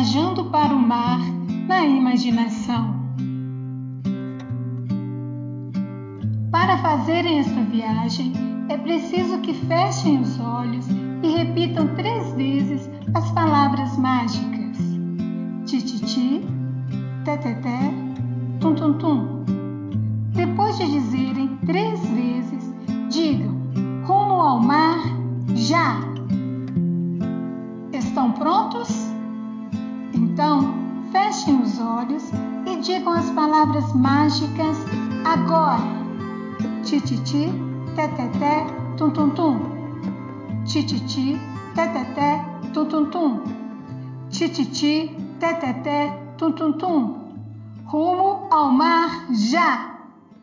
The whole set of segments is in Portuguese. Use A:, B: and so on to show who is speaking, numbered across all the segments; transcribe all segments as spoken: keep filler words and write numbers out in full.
A: viajando para o mar na imaginação. Para fazerem esta viagem, é preciso que fechem os olhos e repitam três vezes as palavras mágicas: tititi, teteté, tum-tum-tum. Depois de dizerem três vezes, digam: rumo ao mar, já! Estão prontos? Então, fechem os olhos e digam as palavras mágicas agora. Tititi, teteté, tum-tum-tum. Tititi, teteté, tum-tum-tum. Tititi, teteté, tum-tum-tum. Rumo ao mar, já!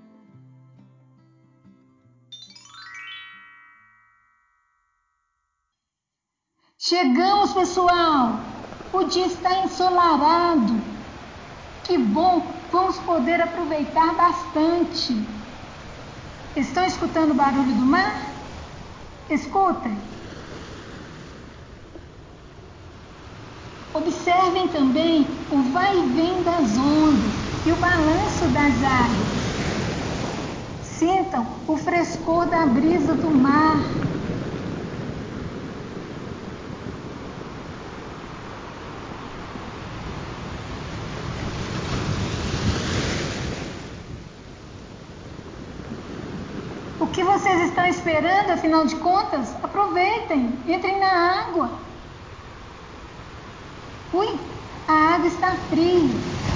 A: Chegamos, pessoal! O dia está ensolarado. Que bom! Vamos poder aproveitar bastante. Estão escutando o barulho do mar? Escutem. Observem também o vai e vem das ondas e o balanço das águas. Sintam o frescor da brisa do mar. O que vocês estão esperando, afinal de contas? Aproveitem, entrem na água. Ui, a água está fria.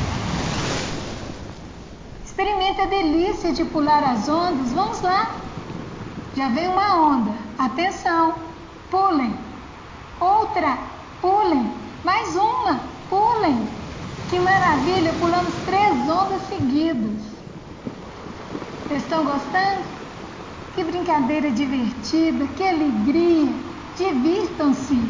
A: Experimente a delícia de pular as ondas. Vamos lá. Já veio uma onda. Atenção, pulem. Outra, pulem. Mais uma, pulem. Que maravilha, pulamos três ondas seguidas. Estão gostando? Que brincadeira divertida, que alegria! Divirtam-se!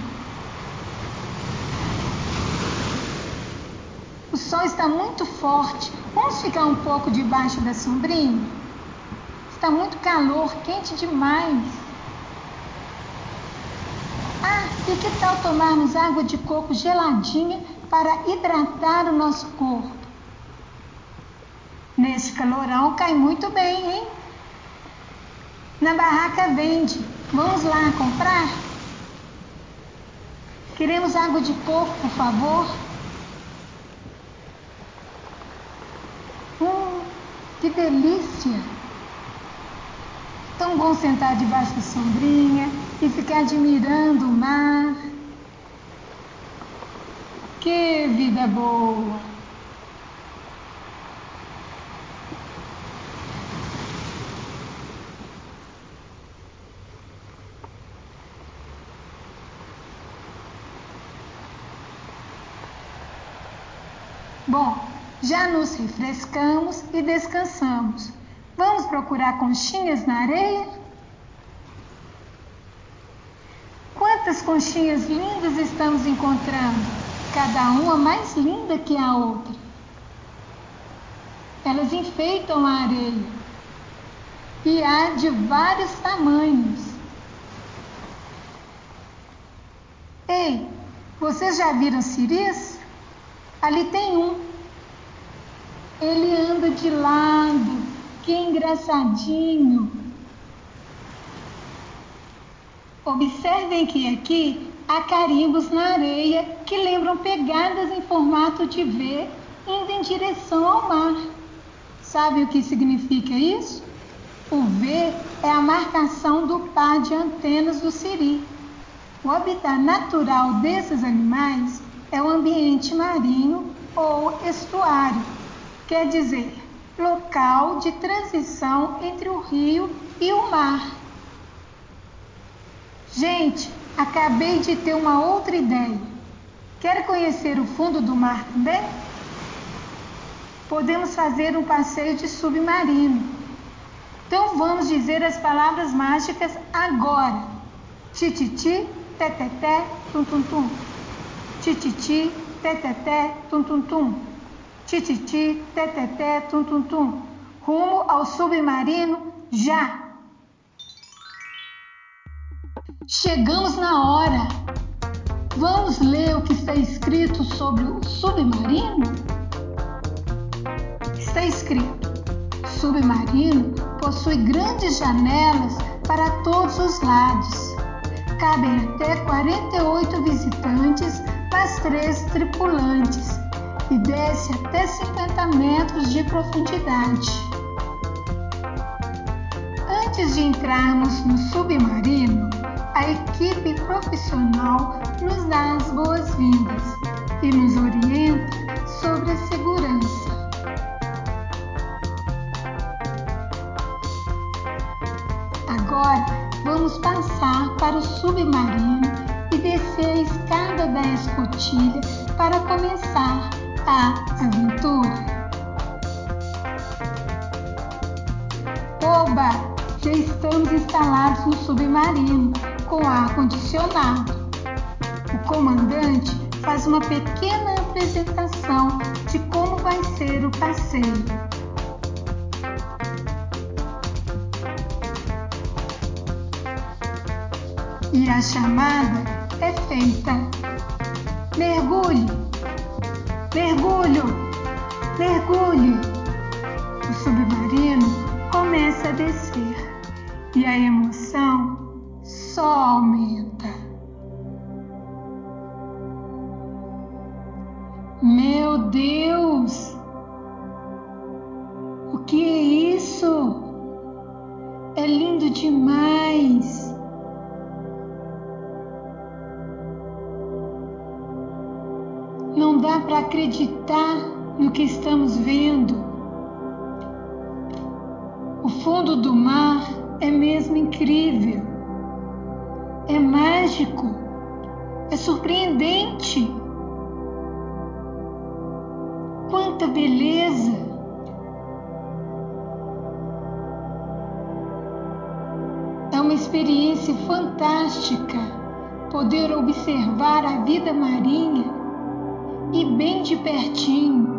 A: O sol está muito forte. Vamos ficar um pouco debaixo da sombrinha? Está muito calor, quente demais. Ah, e que tal tomarmos água de coco geladinha para hidratar o nosso corpo? Nesse calorão cai muito bem, hein? Na barraca vende. Vamos lá comprar? Queremos água de coco, por favor. Hum, que delícia! Tão bom sentar debaixo da sombrinha e ficar admirando o mar. Que vida boa! Bom, já nos refrescamos e descansamos. Vamos procurar conchinhas na areia? Quantas conchinhas lindas estamos encontrando, cada uma mais linda que a outra. Elas enfeitam a areia e há de vários tamanhos. Ei, vocês já viram siris? Ali tem um. Ele anda de lado. Que engraçadinho. Observem que aqui há carimbos na areia que lembram pegadas em formato de V indo em direção ao mar. Sabe o que significa isso? O V é a marcação do par de antenas do siri. O habitat natural desses animais é o ambiente marinho ou estuário, quer dizer, local de transição entre o rio e o mar. Gente, acabei de ter uma outra ideia. Quer conhecer o fundo do mar também? Podemos fazer um passeio de submarino. Então vamos dizer as palavras mágicas agora. Tititi, teteté, tum-tum-tum. Tititi, teteté, tum-tum-tum. Tititi, teteté, tum-tum-tum. Rumo ao submarino, já! Chegamos na hora! Vamos ler o que está escrito sobre o submarino? Está escrito: o submarino possui grandes janelas para todos os lados. Cabem até quarenta e oito visitantes, mais três tripulantes, e desce até cinquenta metros de profundidade. Antes de entrarmos no submarino, a equipe profissional nos dá as boas-vindas e nos orienta sobre a segurança. Agora vamos passar para o submarino e descer a escada da escotilha para começar a aventura. Oba! Já estamos instalados no submarino com ar-condicionado. O comandante faz uma pequena apresentação de como vai ser o passeio. E a chamada é feita: mergulhe, mergulho, mergulhe. O submarino começa a descer e a emoção só aumenta. Meu Deus! O que é isso? É lindo demais! Não dá para acreditar no que estamos vendo. O fundo do mar é mesmo incrível. É mágico. É surpreendente. Quanta beleza! É uma experiência fantástica poder observar a vida marinha e bem de pertinho.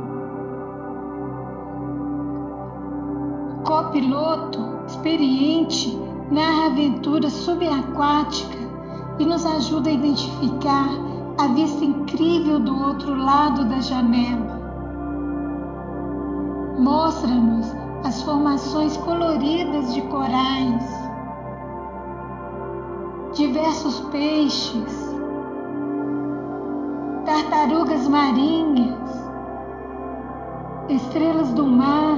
A: O copiloto experiente narra a aventura subaquática e nos ajuda a identificar a vista incrível do outro lado da janela. Mostra-nos as formações coloridas de corais, diversos peixes, tartarugas marinhas, estrelas do mar,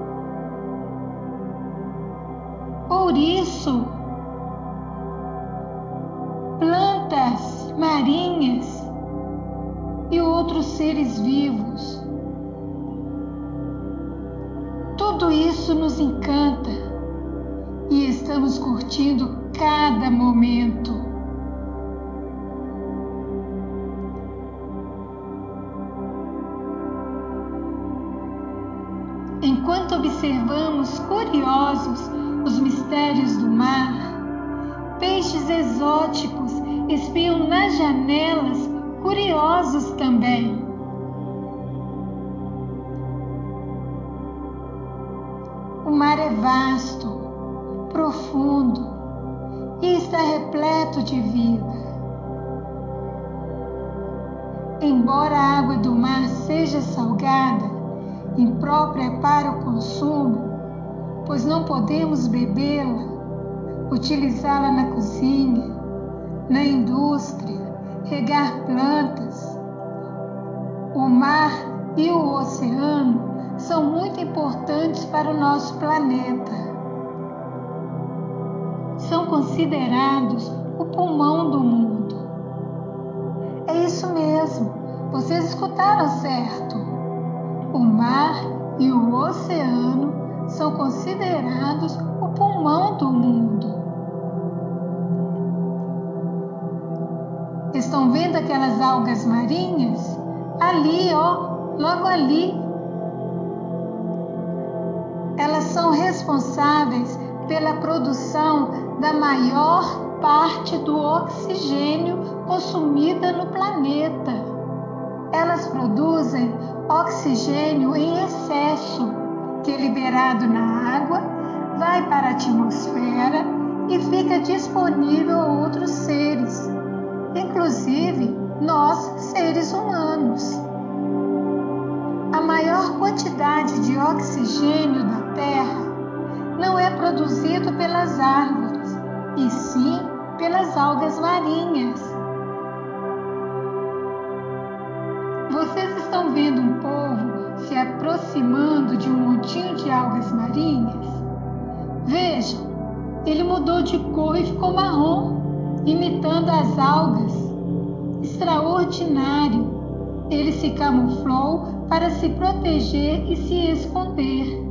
A: ouriço, plantas marinhas e outros seres vivos. Tudo isso nos encanta e estamos curtindo cada momento. Enquanto observamos curiosos os mistérios do mar, peixes exóticos espiam nas janelas, curiosos também. O mar é vasto, profundo e está repleto de vida. Embora a água do mar seja salgada, imprópria para o consumo, pois não podemos bebê-la, utilizá-la na cozinha, na indústria, regar plantas. O mar e o oceano são muito importantes para o nosso planeta. São considerados o pulmão do mundo. É isso mesmo, vocês escutaram certo. O mar e o oceano são considerados o pulmão do mundo. Estão vendo aquelas algas marinhas? Ali, ó, logo ali. Elas são responsáveis pela produção da maior parte do oxigênio consumida no planeta. Elas produzem oxigênio em excesso, que é liberado na água, vai para a atmosfera e fica disponível a outros seres, inclusive nós, seres humanos. oxigênio da Terra não é produzido pelas árvores, e sim pelas algas marinhas. Vocês estão vendo um polvo se aproximando de um montinho de algas marinhas? Vejam, ele mudou de cor e ficou marrom, imitando as algas. Extraordinário! Ele se camuflou para se proteger e se esconder.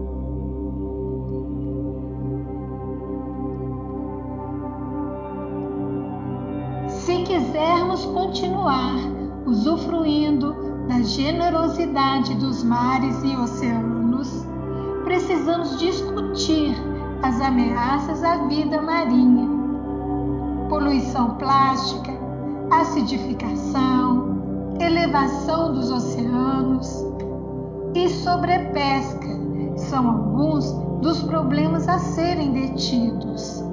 A: Se quisermos continuar usufruindo da generosidade dos mares e oceanos, precisamos discutir as ameaças à vida marinha. Poluição plástica, acidificação, elevação dos oceanos e sobrepesca são alguns dos problemas a serem detidos.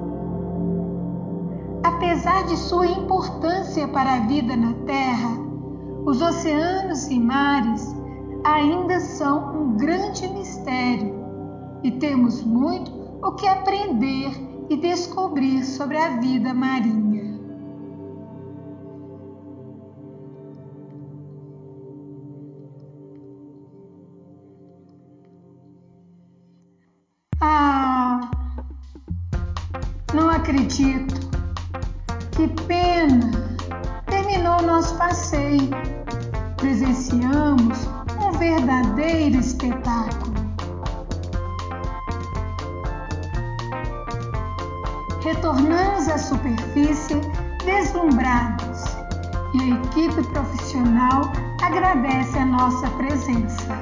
A: Apesar de sua importância para a vida na Terra, os oceanos e mares ainda são um grande mistério e temos muito o que aprender e descobrir sobre a vida marinha. Ah, não acredito. Que pena! Terminou nosso passeio. Presenciamos um verdadeiro espetáculo. Retornamos à superfície deslumbrados e a equipe profissional agradece a nossa presença.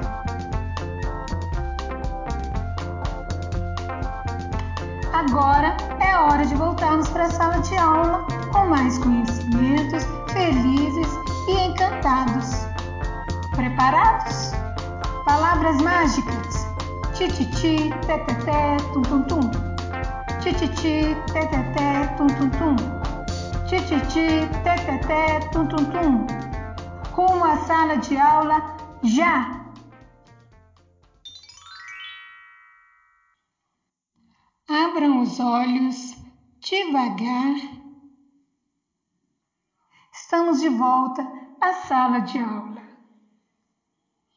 A: Agora é hora de voltarmos para a sala de aula com mais conhecimentos, felizes e encantados. Preparados? Palavras mágicas: tititi, teteté, tum tum tum. Tititi, teteté, tum tum tum. Tititi, teteté, tum tum tum. Rumo à sala de aula já! Abram os olhos devagar. Estamos de volta à sala de aula.